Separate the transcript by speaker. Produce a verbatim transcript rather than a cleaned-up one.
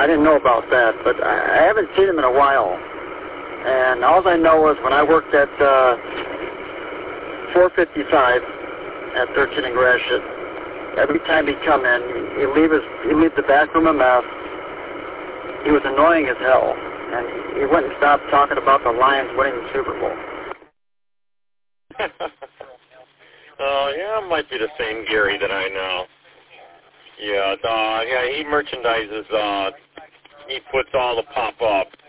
Speaker 1: I didn't know about that, but I, I haven't seen him in a while. And all I know is when I worked at uh, four fifty-five at thirteen and Gratiot, every time he'd come in, he'd leave, his, he'd leave the back room a mess. He was annoying as hell. And he wouldn't stop talking about the Lions winning the Super Bowl.
Speaker 2: Oh, uh, yeah, it might be the same Gary that I know. Yeah, uh, yeah, he merchandises, uh, he puts all the pop-up